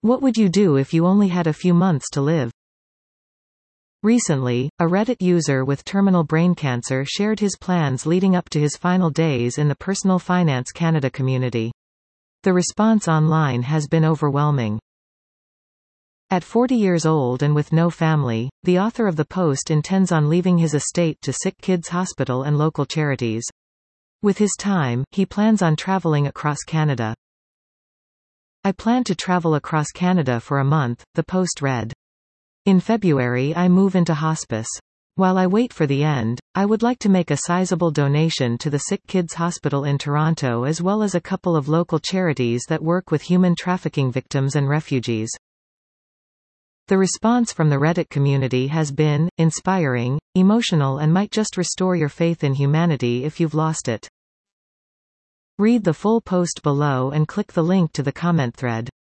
What would you do if you only had a few months to live? Recently, a Reddit user with terminal brain cancer shared his plans leading up to his final days in the Personal Finance Canada community. The response online has been overwhelming. At 40 years old and with no family, the author of the post intends on leaving his estate to Sick Kids Hospital and local charities. With his time, he plans on traveling across Canada. I plan to travel across Canada for a month, the post read. In February I move into hospice. While I wait for the end, I would like to make a sizable donation to the Sick Kids Hospital in Toronto as well as a couple of local charities that work with human trafficking victims and refugees. The response from the Reddit community has been inspiring, emotional, and might just restore your faith in humanity if you've lost it. Read the full post below and click the link to the comment thread.